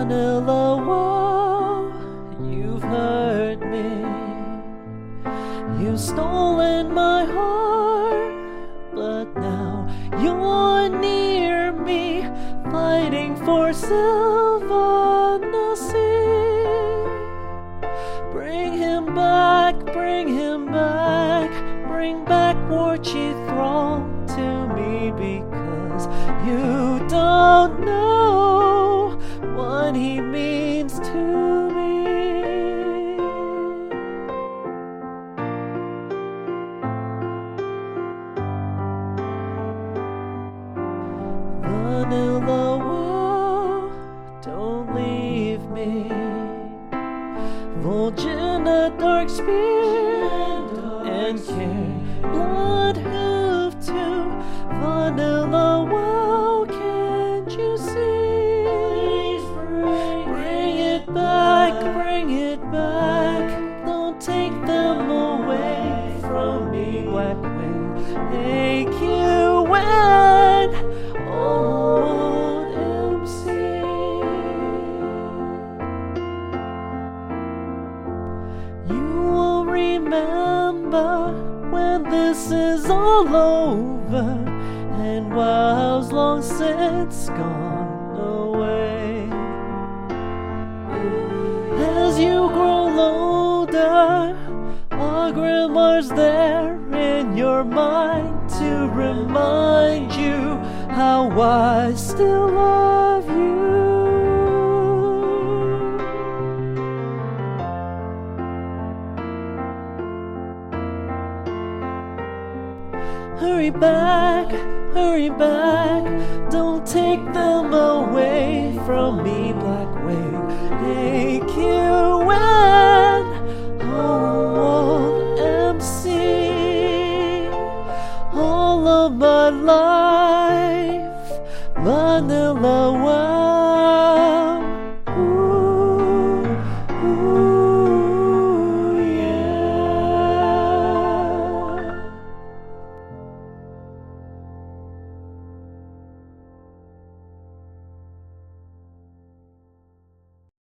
Vanilla, whoa, you've hurt me. You've stolen my heart, but now you're near me, fighting for Sylvanas. Bring him back, bring him back, bring back Warchi Thrall to me, because you don't know what he means to me. Vanilla, whoa, don't leave me. Vol'jin, dark spear, and carry Bloodhoof too. Vanilla, whoa, can't you see? Bring it back, bring it back. Don't take them away from me, Blackwing. Make you wed, old MC. You will remember when this is all over, and WoW's long since gone away. As you grow older, our grandma's there in your mind to remind you how I still love you. Hurry back, don't take them away from me, Blackwing. Make you well.